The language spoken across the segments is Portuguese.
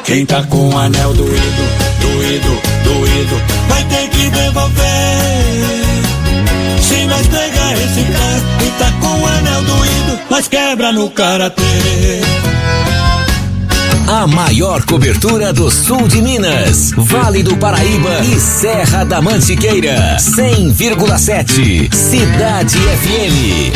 Quem tá com o anel doído, vai ter que devolver. Se nós pegar esse cara e tá com o anel doído, nós quebra no karatê. A maior cobertura do sul de Minas, Vale do Paraíba e Serra da Mantiqueira. 100,7 Cidade FM.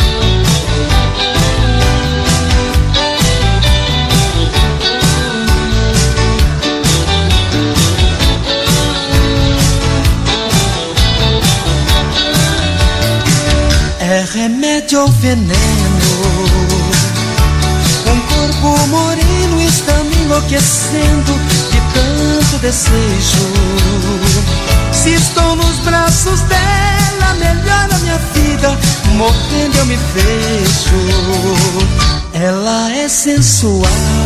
É remédio ou veneno? Um corpo moreno está me enlouquecendo de tanto desejo. Se estou nos braços dela, melhora minha vida, morrendo eu me vejo. Ela é sensual,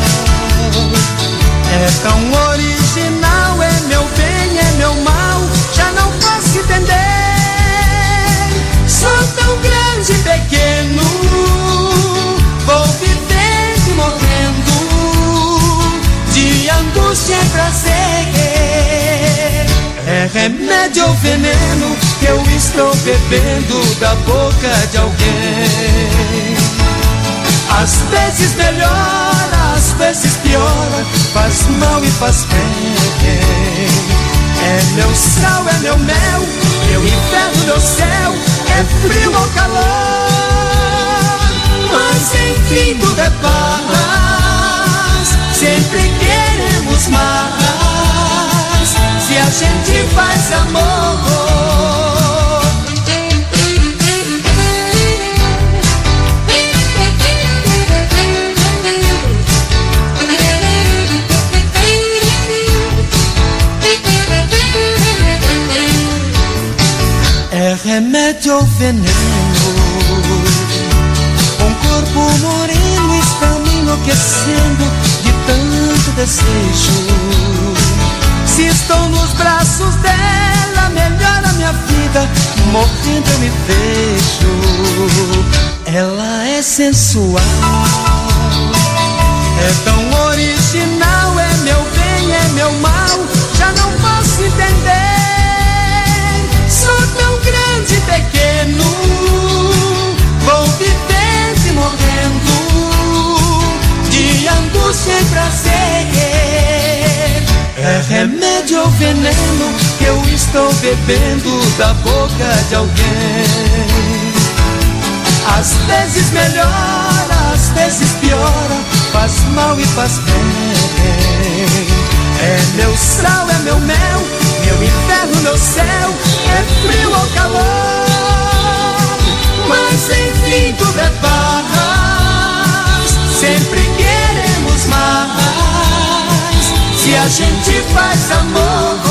é tão original, é meu bem, é meu mal, já não posso entender. Sou tão grande e pequeno, vou vivendo e morrendo, de angústia e prazer. É remédio ou veneno que eu estou bebendo da boca de alguém. Às vezes melhora, às vezes piora, faz mal e faz bem. É meu sal, é meu mel, meu inferno, meu céu, é frio ou calor, mas enfim tudo é paz. Sempre queremos mais, se a gente faz amor. É remédio ou veneno? Um corpo moreno está me enlouquecendo de tanto desejo. Se estou nos braços dela, melhora minha vida, morrendo eu me vejo. Ela é sensual, é tão original, é meu bem, é meu mal, já não posso entender. Sou tão grande e pequeno, vou vivendo e morrendo, de angústia e prazer. É remédio ou veneno que eu estou bebendo da boca de alguém. Às vezes melhora, às vezes piora, faz mal e faz bem. É meu sal, é meu mel, meu inferno, meu céu, é frio ou calor, mas enfim tudo é paz. Sempre queremos mais, se a gente faz amor.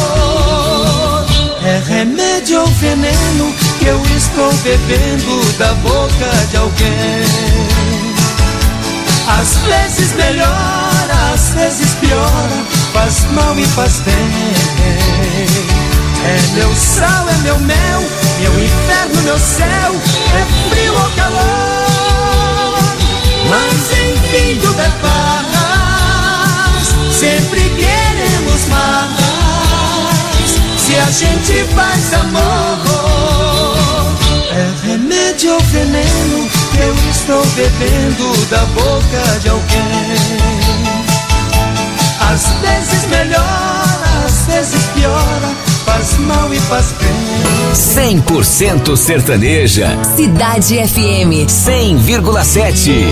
É remédio ou veneno que eu estou bebendo da boca de alguém. Às vezes melhora, às vezes piora, faz mal e faz bem. É meu sal, é meu mel, meu inferno, meu céu, é frio ou calor, mas enfim tudo é paz. Sempre queremos mais, se a gente faz amor. É remédio ou veneno que eu estou bebendo da boca de alguém. Às vezes melhora, às vezes piora, faz mal e faz bem. 100% sertaneja. Cidade FM 100,7.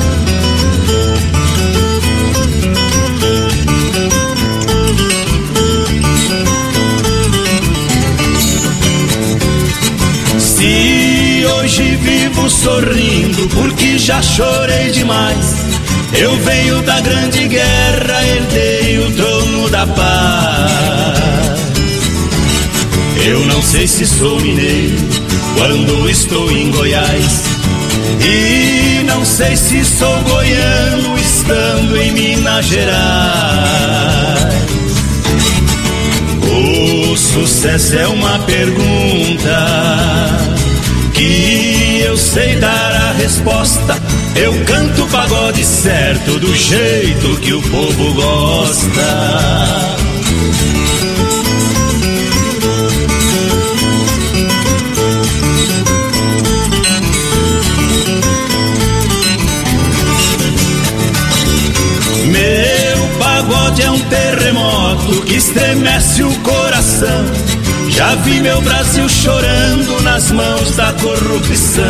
Se hoje vivo sorrindo porque já chorei demais, eu venho da grande guerra, herdei o trono da paz. Eu não sei se sou mineiro quando estou em Goiás, e não sei se sou goiano estando em Minas Gerais. O sucesso é uma pergunta que eu sei dar a resposta. Eu canto pagode certo do jeito que o povo gosta. pagode é um terremoto que estremece o coração. Já vi meu Brasil chorando nas mãos da corrupção.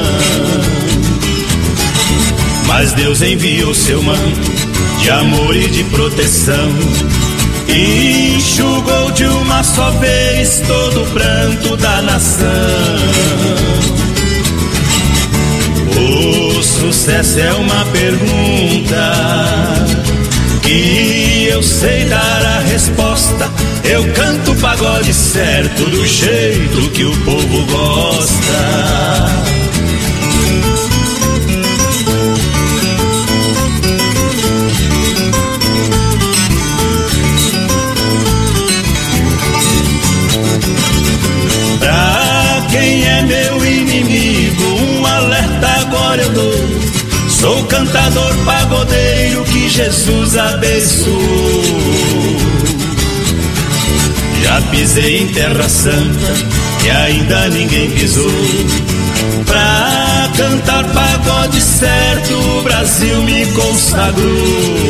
Mas Deus enviou seu manto de amor e de proteção e enxugou de uma só vez todo o pranto da nação. O sucesso é uma pergunta que eu sei dar a resposta. Eu canto o pagode certo do jeito que o povo gosta. Pra quem é meu inimigo, um alerta agora eu dou. Sou cantador pagodeiro que Jesus abençoou. Já pisei em terra santa que ainda ninguém pisou. Pra cantar pagode certo o Brasil me consagrou.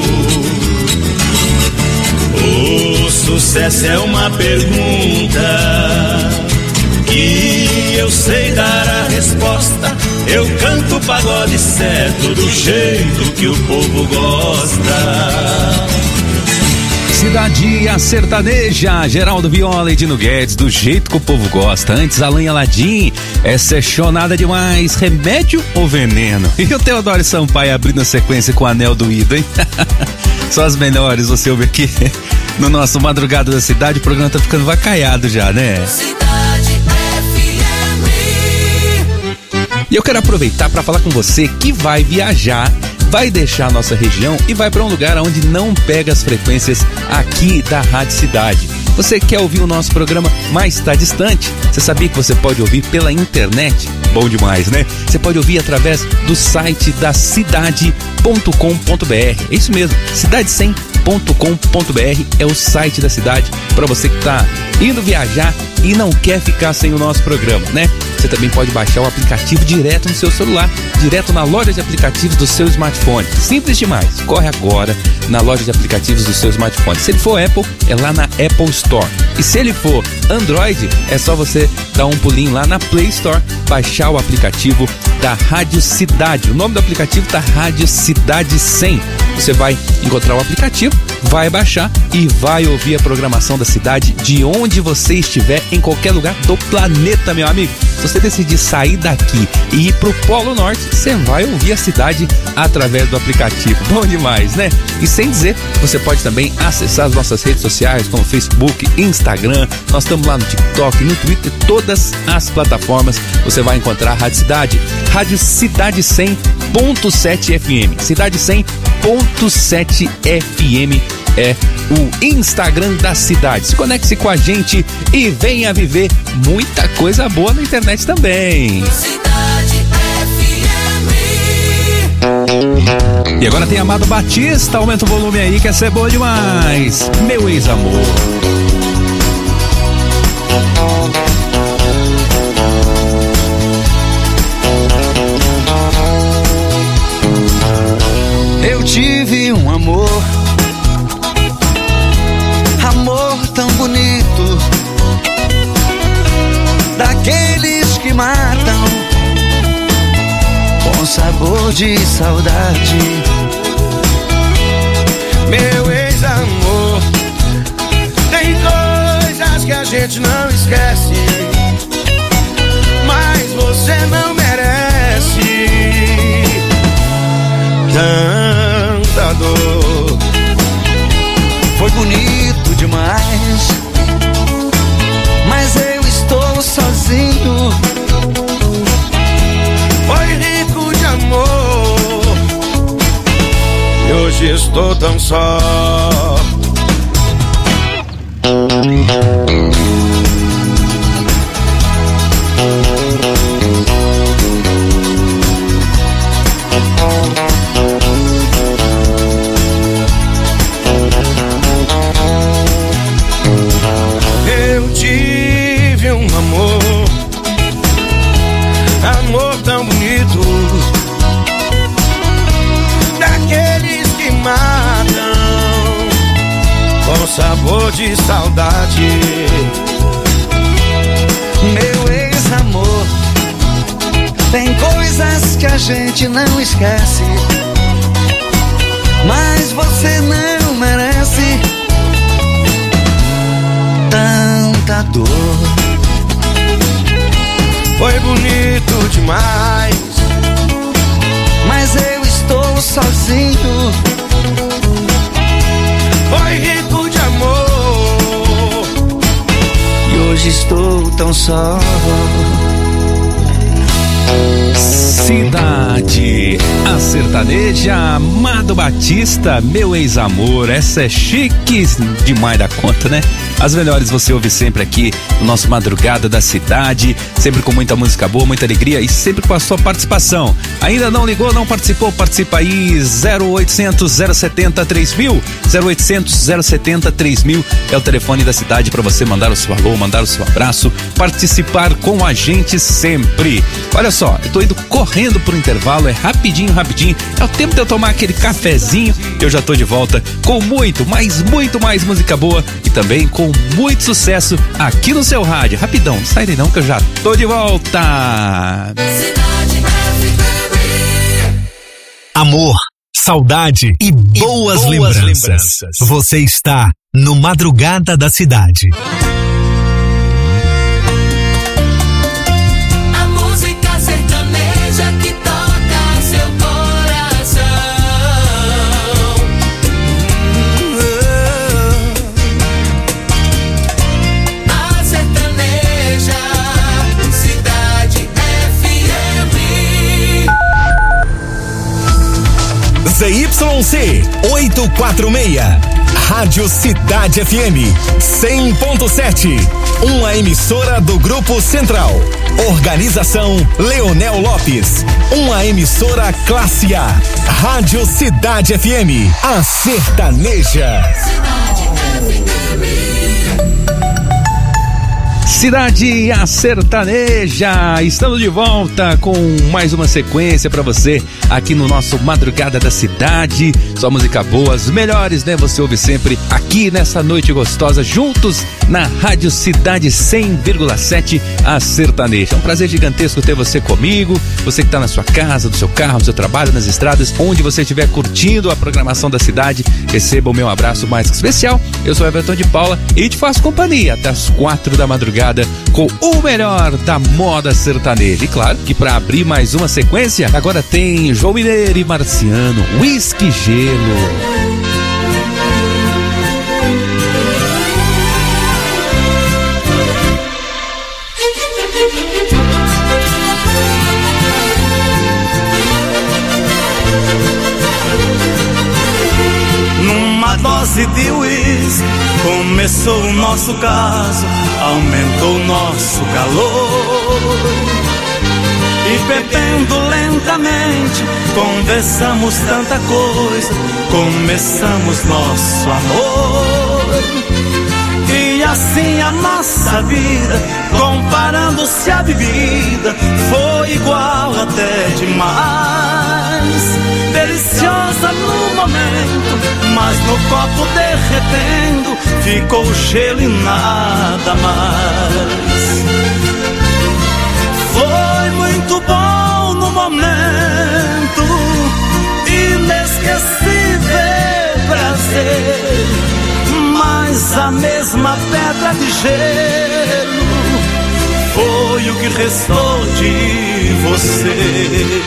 O sucesso é uma pergunta que eu sei dar a resposta. Eu canto o pagode certo do jeito que o povo gosta. Cidade Sertaneja, Geraldo Viola e Dino Guedes, do jeito que o povo gosta. Antes, Alain Aladim, essa é chonada demais, remédio ou veneno? E o Teodoro Sampaio abrindo a sequência com o Anel do Ido, hein? Só as melhores você ouve aqui no nosso Madrugada da Cidade. O programa tá ficando vacaiado já, né? Cidade FM. E eu quero aproveitar para falar com você que vai viajar, vai deixar a nossa região e vai para um lugar onde não pega as frequências aqui da Rádio Cidade. Você quer ouvir o nosso programa, mas está distante? Você sabia que você pode ouvir pela internet? Bom demais, né? Você pode ouvir através do site da cidade.com.br. É isso mesmo, cidade100.com.br é o site da cidade para você que está indo viajar e não quer ficar sem o nosso programa, né? Você também pode baixar o aplicativo direto no seu celular, direto na loja de aplicativos do seu smartphone. Simples demais. Corre agora na loja de aplicativos do seu smartphone. Se ele for Apple, é lá na Apple Store. E se ele for Android, é só você dar um pulinho lá na Play Store, baixar o aplicativo da Rádio Cidade. O nome do aplicativo tá Rádio Cidade 100. Você vai encontrar o aplicativo, vai baixar e vai ouvir a programação da cidade de onde você estiver, em qualquer lugar do planeta, meu amigo. Se você decidir sair daqui e ir pro Polo Norte, você vai ouvir a cidade através do aplicativo. Bom demais, né? E sem dizer, você pode também acessar as nossas redes sociais, como Facebook, Instagram. Nós estamos lá no TikTok, no Twitter, todas as plataformas. Você vai encontrar a Rádio Cidade. Rádio Cidade 100.7 FM. Cidade 100.7 FM é o Instagram da cidade. Se conecte com a gente e venha viver muita coisa boa na internet também. Cidade FM. E agora tem Amado Batista, aumenta o volume aí que essa é boa demais. Meu ex-amor. Eu tive um amor tão bonito, daqueles que matam com sabor de saudade. Meu ex-amor, tem coisas que a gente não esquece, mas você não merece tanta dor. Foi bonito demais, mas eu estou sozinho. Foi rico de amor e hoje estou tão só. Amor tão bonito, daqueles que matam amor de saudade. Meu ex-amor, tem coisas que a gente não esquece, mas você não merece tanta dor. Foi bonito demais, mas eu estou sozinho. foi rico de amor, E hoje estou tão só. Cidade, a sertaneja Amado Batista, meu ex-amor. Essa é chique demais da conta, né? As melhores você ouve sempre aqui no nosso Madrugada da Cidade, sempre com muita música boa, muita alegria e sempre com a sua participação. Ainda não ligou, não participou? Participa aí, 0800 070 3000, 0800 070 3000 é o telefone da cidade para você mandar o seu alô, mandar o seu abraço, participar com a gente sempre. Olha só, eu tô indo correndo pro intervalo, é rapidinho, é o tempo de eu tomar aquele cafezinho, eu já tô de volta com muito mais música boa e também com muito sucesso aqui no seu rádio. Rapidão, não sai daí não que eu já tô de volta. Amor, saudade e boas lembranças. Você está no Madrugada da Cidade. A música sertaneja que toca seu coração. A sertaneja, Cidade FM. ZYC 846, Rádio Cidade FM 100.7, uma emissora do Grupo Central. Organização Leonel Lopes, uma emissora classe A. Rádio Cidade FM, a sertaneja. Cidade, a sertaneja, estamos de volta com mais uma sequência pra você aqui no nosso Madrugada da Cidade. Só música boa, as melhores, né? Você ouve sempre aqui nessa noite gostosa, juntos na Rádio Cidade 100,7, a sertaneja. É um prazer gigantesco ter você comigo, você que tá na sua casa, no seu carro, no seu trabalho, nas estradas, onde você estiver curtindo a programação da cidade, receba o meu abraço mais que especial. Eu sou Everton de Paula e te faço companhia até as 4 da madrugada com o melhor da moda sertaneja. E claro que para abrir mais uma sequência, agora tem João Mineiro e Marciano, Whisky Gelo. Numa dose de uísque começou o nosso caso, aumentou o nosso calor. E bebendo lentamente, conversamos tanta coisa, começamos nosso amor. E assim a nossa vida, comparando-se à bebida, foi igual até demais. Deliciosa no momento, mas no copo derretendo, ficou o gelo e nada mais. Foi muito bom no momento, inesquecível prazer, mas a mesma pedra de gelo foi o que restou de você.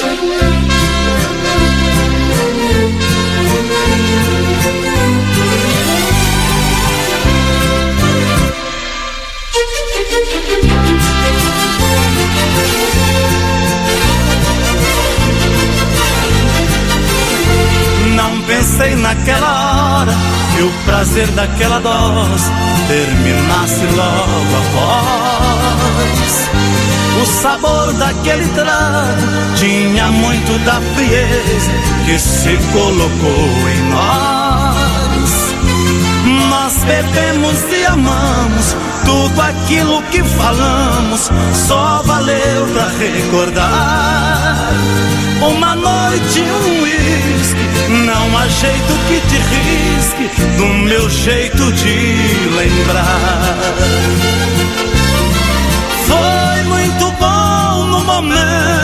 Não pensei naquela hora que o prazer daquela dose terminasse logo após. O sabor daquele trago tinha muito da frieza que se colocou em nós. Nós bebemos e amamos, tudo aquilo que falamos só valeu pra recordar. Uma noite, um uísque, não há jeito que te risque do meu jeito de lembrar. Foi muito bom no momento,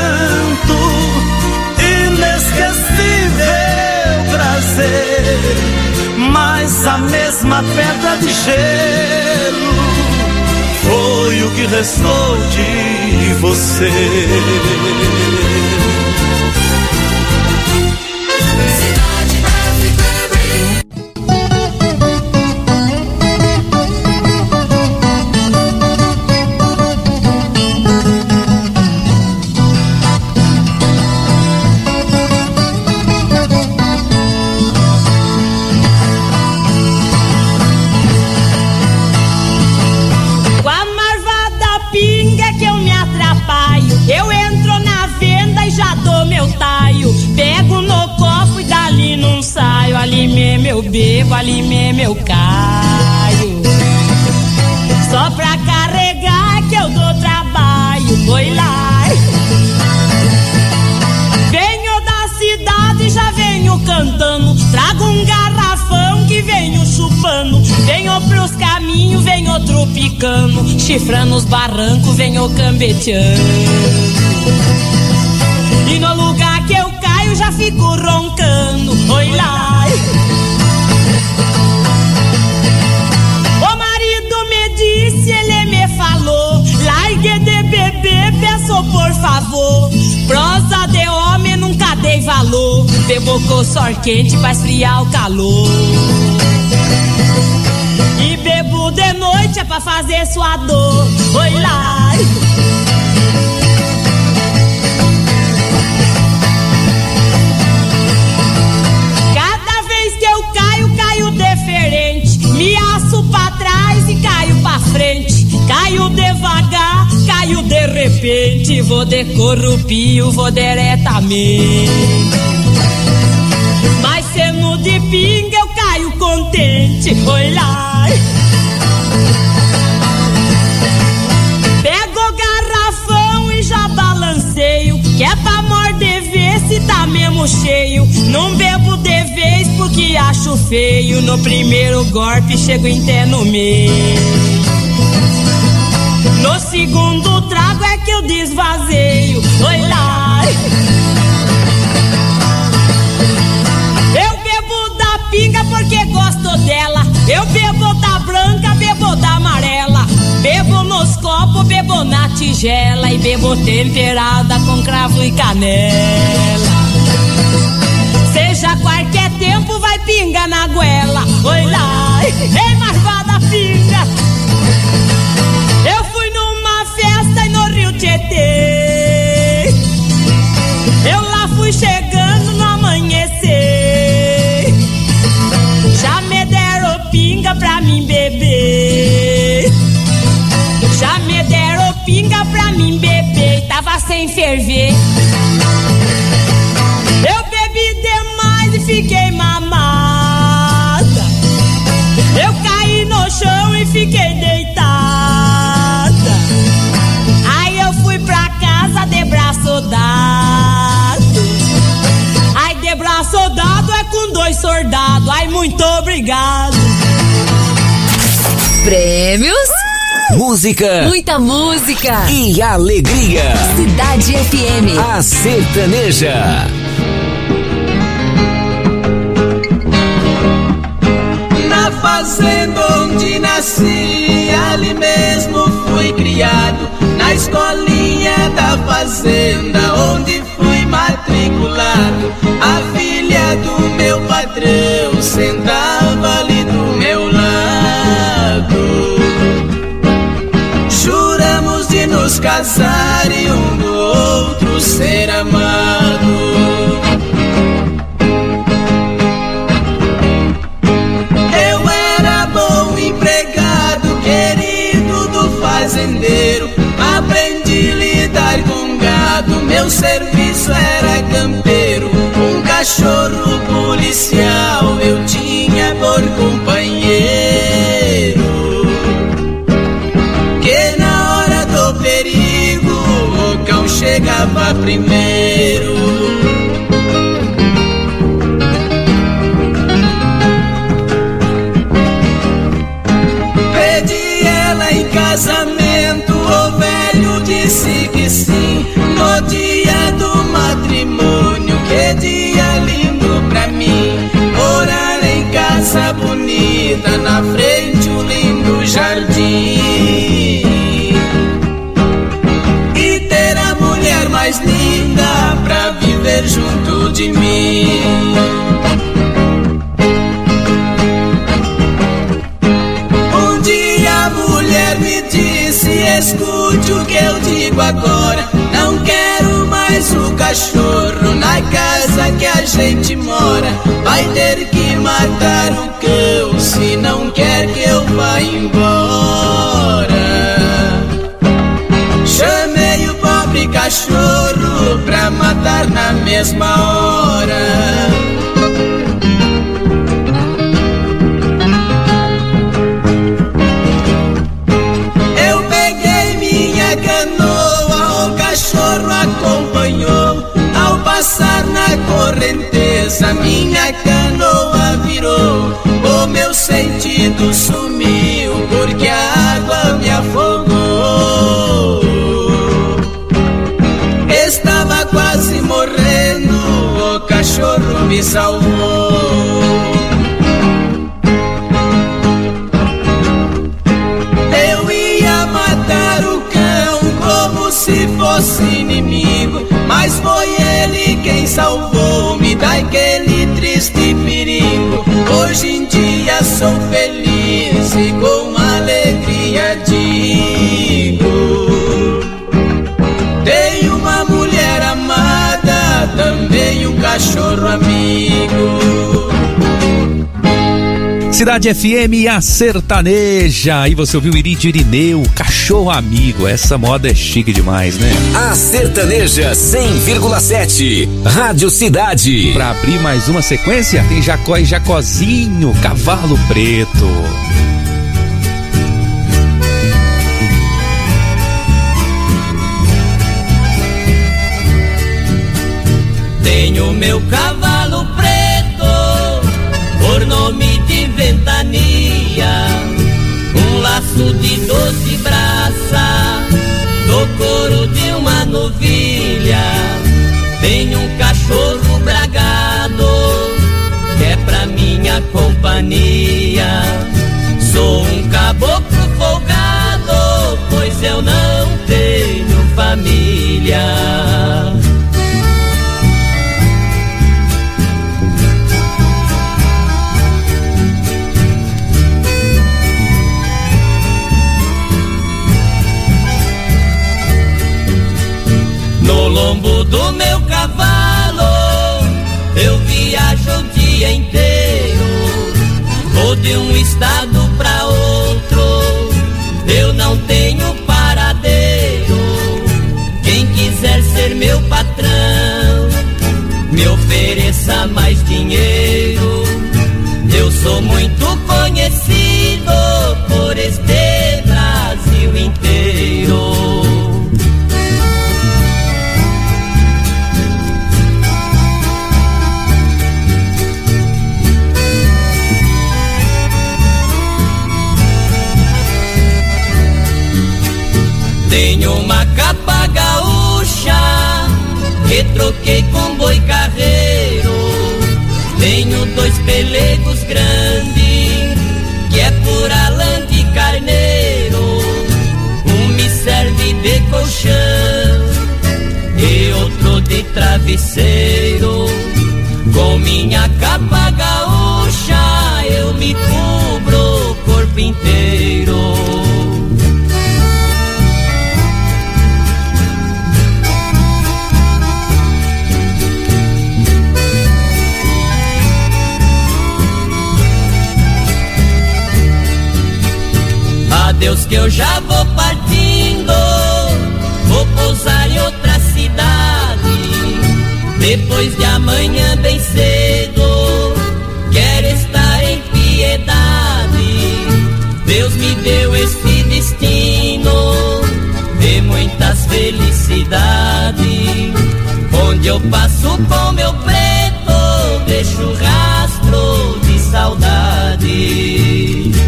inesquecível prazer, mas a mesma pedra de gelo foi o que restou de você. Eu entro na venda e já dou meu taio. Pego no copo e dali não saio. Ali mesmo eu bebo, ali mesmo eu caio. Só pra carregar que eu dou trabalho. Foi lá. Venho da cidade, já venho cantando. Trago um garrafão que venho chupando. Venho pros caminhos, venho tropicando. Chifrando os barrancos, venho cambeteando. E no lugar que eu caio já fico roncando. Oi lá. O marido me disse, ele me falou: largue de beber, peço por favor. Prosa de homem nunca dei valor. Bebo com sor quente pra esfriar o calor. E bebo de noite é pra fazer sua dor. Oi lá. Cada vez que eu caio, caio diferente. Me aço pra trás e caio pra frente. Caio devagar, caio de repente. Vou de corrupio, vou diretamente. Mas sendo de pinga eu caio contente. Oi lá. Pego o garrafão e já balanceio, que é pra morder ver se tá mesmo cheio. Não bebo de vez porque acho feio. No primeiro golpe chego até no meio. No segundo trago é que eu desvazeio. Oi lá. Eu bebo da pinga porque gosto dela. Eu bebo da branca, bebo da amarela. Bebo nos copos, bebo na tigela. E bebo temperada com cravo e canela. Seja qualquer tempo vai pinga na goela. Oi lá. Ei, marvada pinga. Eu fui numa festa e no Rio Tietê. Eu lá fui chegando no amanhecer. Já me deram pinga pra mim beber. Já me deram pinga pra mim beber. Tava sem ferver. Eu bebi demais e fiquei mamada. Eu caí no chão e fiquei deitada. Aí eu fui pra casa de braço dado. Ai, de braço dado é com 2 soldados. Ai, muito obrigado. Prêmios, música, muita música e alegria. Cidade FM, a sertaneja. Na fazenda onde nasci, ali mesmo fui criado. Na escolinha da fazenda onde fui matriculado. A filha do meu patrão sentava ali do meu lado. Juramos de nos casar e um do outro ser amado. Eu era bom empregado, querido do fazendeiro. Aprendi a lidar com gado, meu serviço era campeiro. Um cachorro policial eu tinha por companheiro, que na hora do perigo o cão chegava primeiro. vida na frente, um lindo jardim. E ter a mulher mais linda pra viver junto de mim. Um dia a mulher me disse: escute o que eu digo agora, não quero mais o cachorro na casa que a gente mora. Vai ter que matar o cão se não quer que eu vá embora. Chamei o pobre cachorro pra matar na mesma hora. Eu peguei minha canoa, o cachorro acompanhou. Ao passar na correnteza, minha canoa virou. O meu sentido sumiu porque a água me afogou. Estava quase morrendo, o cachorro me salvou. Eu ia matar o cão como se fosse inimigo, mas foi ele quem salvou-me daquele triste perigo. Hoje em dia sou feliz e com alegria digo: tenho uma mulher amada, também um cachorro amigo. Cidade FM, a sertaneja. E você ouviu Iridio Irineu, cachorro amigo. Essa moda é chique demais, né? A sertaneja 100,7. Rádio Cidade. Pra abrir mais uma sequência, tem Jacó e Jacozinho, Cavalo Preto. Tenho meu cavalo preto, por nome de Ventania, um laço de 12 braças, do couro de uma novilha. Tenho um cachorro bragado, que é pra minha companhia. Sou um caboclo folgado, pois eu não tenho família. No lombo do meu cavalo eu viajo o dia inteiro. Vou de um estado pra outro, eu não tenho paradeiro. Quem quiser ser meu patrão, me ofereça mais dinheiro. Eu sou muito conhecido por este Brasil inteiro. Tenho uma capa gaúcha que troquei com boi carreiro. Tenho 2 pelegos grandes que é pura lã de carneiro. Um me serve de colchão e outro de travesseiro. Com minha capa gaúcha eu me cubro o corpo inteiro. Adeus que eu já vou partindo, vou pousar em outra cidade. Depois de amanhã bem cedo, quero estar em piedade. Deus me deu este destino de muitas felicidades. Onde eu passo com meu preto, deixo rastro de saudade.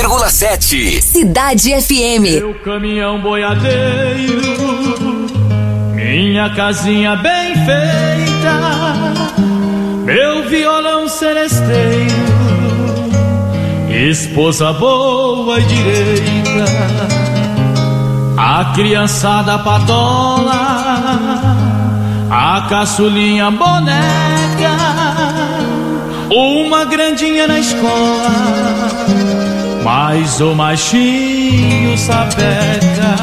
100,7. Cidade FM. Meu caminhão boiadeiro, minha casinha bem feita, meu violão seresteiro, esposa boa e direita, a criançada patola, a caçulinha boneca, uma grandinha na escola, mas o machinho sapeca.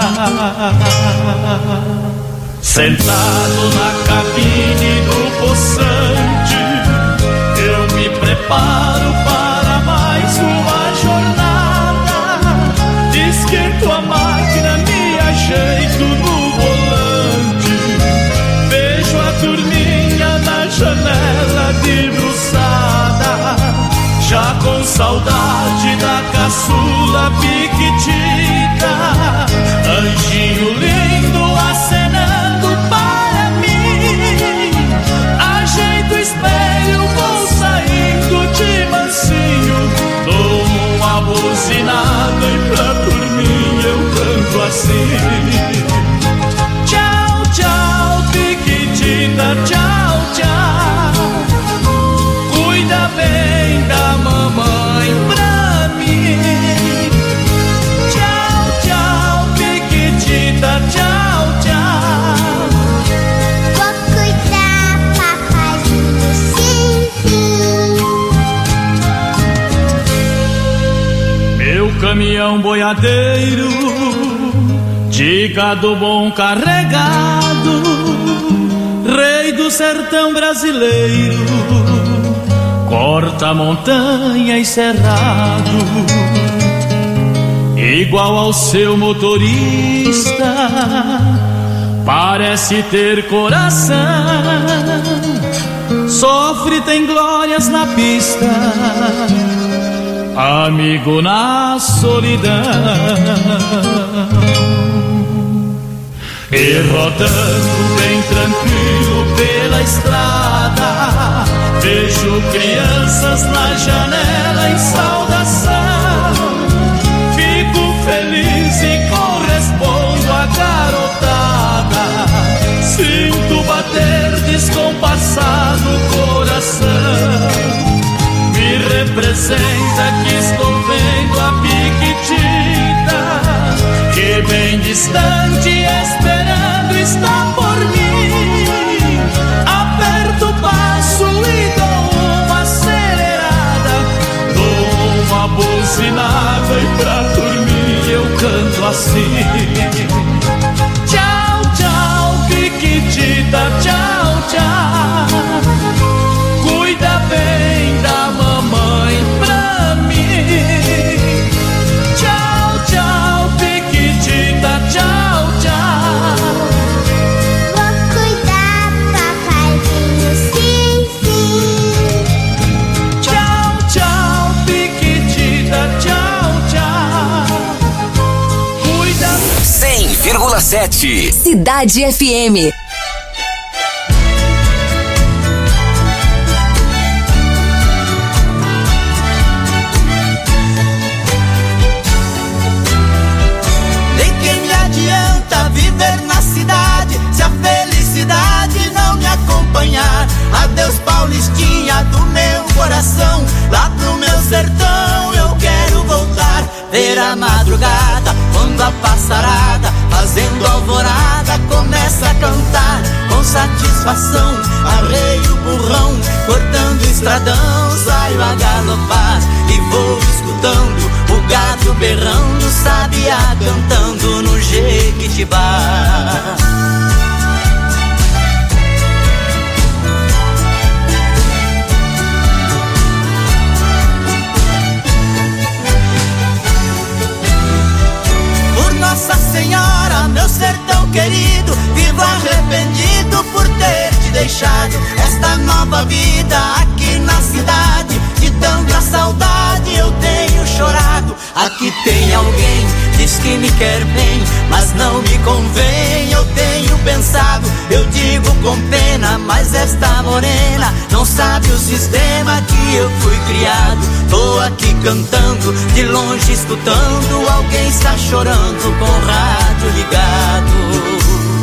Sentado na cabine do poçante, eu me preparo para mais uma jornada. Esquento a máquina, me ajeito no volante, vejo a turminha na janela debruçada, já com saudade da caçula piquitita, anjinho lindo acenando para mim. Ajeito o espelho, vou saindo de mansinho, dou uma buzinada e pra dormir eu canto assim. Tchau, tchau, piquitita, tchau, tchau, cuida bem da mamãe pra mim. Tchau, tchau, piquitita, tchau, tchau, vou cuidar, papaizinho, sim, sim. Meu caminhão boiadeiro, de gado bom carregado, rei do sertão brasileiro, corta montanha e cerrado, igual ao seu motorista, parece ter coração, sofre, tem glórias na pista, amigo na solidão. E rodando bem tranquilo pela estrada, vejo crianças na janela em saudação, fico feliz e correspondo à garotada, sinto bater descompassado o coração, me representa que estou vendo a piquitita, que bem distante esperando está por mim. Aperto o passo e dou uma acelerada, dou uma buzinada e pra dormir eu canto assim. Tchau, tchau, piquitita, tchau, tchau, cuida bem da mamãe pra mim. Tchau, tchau, piquitita, tchau, tchau, Vou cuidar, papaizinho, sim, sim. tchau, tchau, piquitita, tchau, tchau, cuida. 100,7. Cidade FM. De que me adianta viver na cidade se a felicidade não me acompanhar? Adeus, Paulistinha do meu coração, lá pro meu sertão eu quero voltar. Ver a madrugada, quando a passarada, fazendo alvorada, começa a cantar. Com satisfação, arreio o burrão, cortando o estradão, saio a galopar. E vou escutando o gado berrando, sabiá cantando no Jequitibá. Por Nossa Senhora, meu sertão querido, vivo arrependido por ter te deixado. Esta nova vida aqui na cidade, de tanta saudade eu tenho chorado. Aqui tem alguém, diz que me quer bem, mas não me convém. Eu tenho pensado, eu digo com pena, mas é esta morena não sabe o sistema que eu fui criado. Tô aqui cantando, de longe escutando, alguém está chorando com o rádio ligado.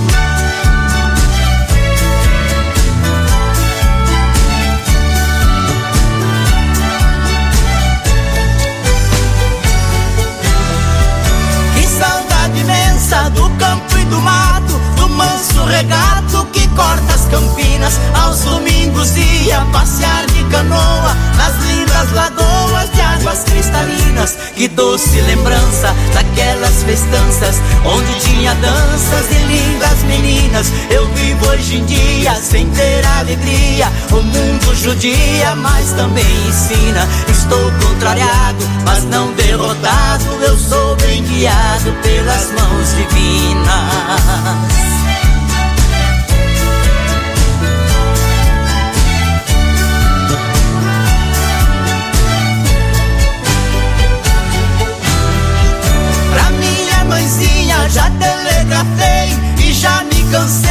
Do campo e do mato, do manso regato que corta as campinas. Aos domingos ia passear de canoa nas lindas lagoas de águas cristalinas. Que doce lembrança daquelas festanças onde tinha danças e lindas meninas. Eu vivo hoje em dia sem ter alegria. O mundo judia, mas também ensina. Estou contrariado, mas não derrotado. Eu sou bem guiado pelas mãos divinas. Pra minha mãezinha já telegrafei e já me cansei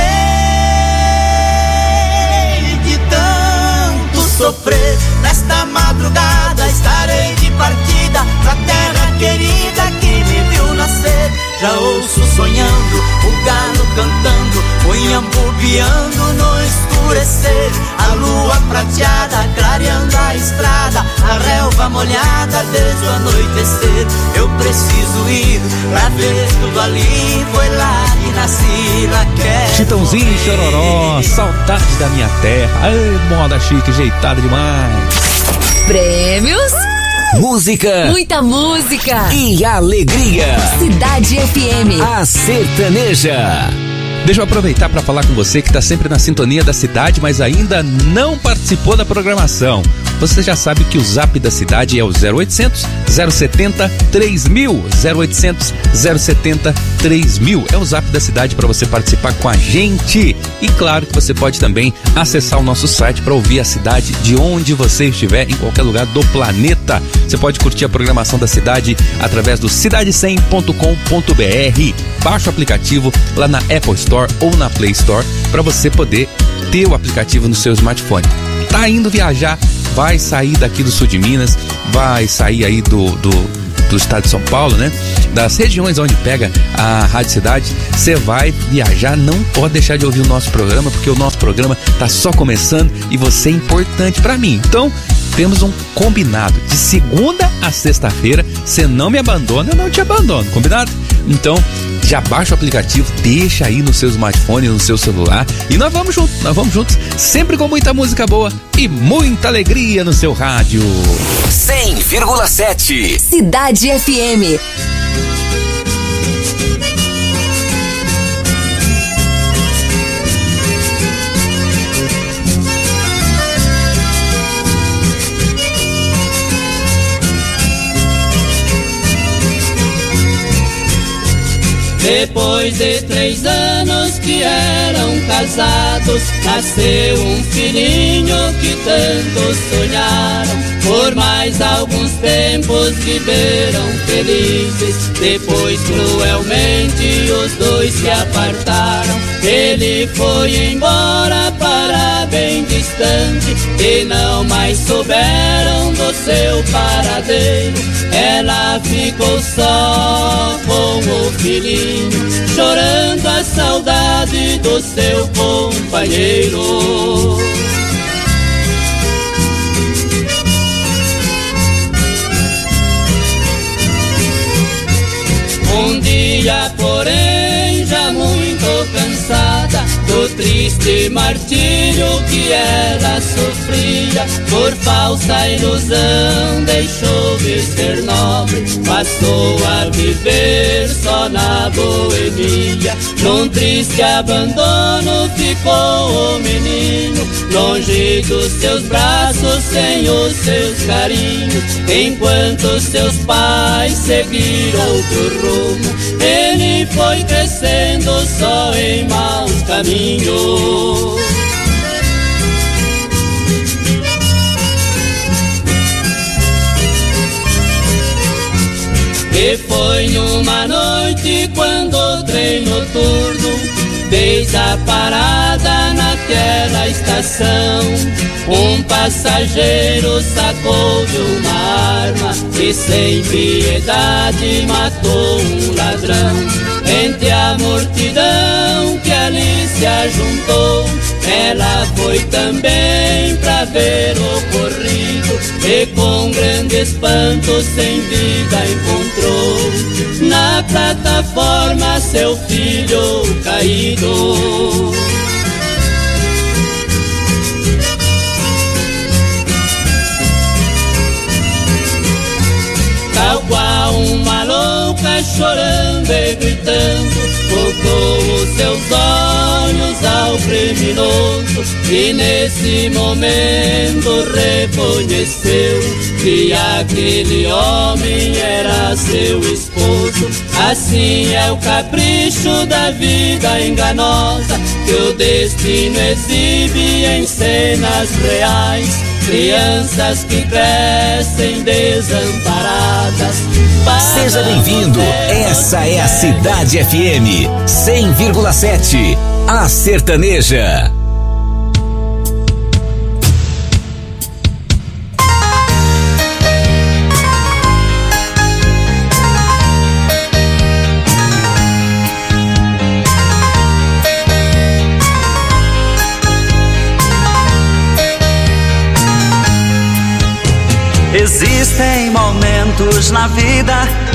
de tanto sofrer. Nesta madrugada estarei de partida pra terra querida que me viu nascer. Já ouço sonhando, o galo cantando, o inhambu piando no escurecer. A lua prateada clareando a estrada, a relva molhada desde o anoitecer. Eu preciso ir pra ver tudo ali, foi lá que nasci, lá quero. Chitãozinho e Chororó, saudade da minha terra. Ai, moda chique, ajeitada demais. Prêmios, música, muita música e alegria. Cidade FM, a sertaneja. Deixa eu aproveitar para falar com você que está sempre na sintonia da cidade, mas ainda não participou da programação. Você já sabe que o zap da cidade é o 0800 070 3000. 0800 070 3000 é o zap da cidade para você participar com a gente. E claro que você pode também acessar o nosso site para ouvir a cidade de onde você estiver, em qualquer lugar do planeta. Você pode curtir a programação da cidade através do cidade100.com.br. Baixa o aplicativo lá na Apple Store ou na Play Store para você poder ter o aplicativo no seu smartphone. Tá indo viajar, vai sair daqui do sul de Minas, vai sair aí do estado de São Paulo, né? Das regiões onde pega a Rádio Cidade, você vai viajar, não pode deixar de ouvir o nosso programa, porque o nosso programa tá só começando e você é importante para mim. Então, temos um combinado, de segunda a sexta-feira, você não me abandona, eu não te abandono, combinado? Então, já baixa o aplicativo, deixa aí no seu smartphone, no seu celular e nós vamos juntos, sempre com muita música boa e muita alegria no seu rádio. 100,7 Cidade FM. Depois de 3 anos que eram casados, nasceu um filhinho que tanto sonharam. Por mais alguns tempos viveram felizes, depois cruelmente os dois se apartaram. Ele foi embora para bem distante e não mais souberam do seu paradeiro. Ela ficou só com o filhinho, chorando a saudade do seu companheiro. Um dia, porém, já muito cansada do triste martírio que ela sofria, por falsa ilusão deixou de ser nobre, passou a viver só na boemia. Num triste abandono ficou o menino, longe dos seus braços, sem os seus carinhos, enquanto seus pais seguiram outro rumo. Ele foi crescendo só em maus caminhos. E foi numa noite quando o trem noturno Fez a parada naquela estação. Um passageiro sacou de uma arma e sem piedade matou um ladrão. Entre a multidão que ali se ajuntou, ela foi também pra ver o ocorrido e com grande espanto sem vida encontrou na plataforma seu filho caído. Tal qual uma louca chorando e gritando, voltou os seus olhos ao criminoso e nesse momento reconheceu que aquele homem era seu esposo. Assim é o capricho da vida enganosa que o destino exibe em cenas reais. Crianças que crescem desamparadas. Seja bem-vindo, essa é a Cidade FM 100,7, a sertaneja. Existem momentos na vida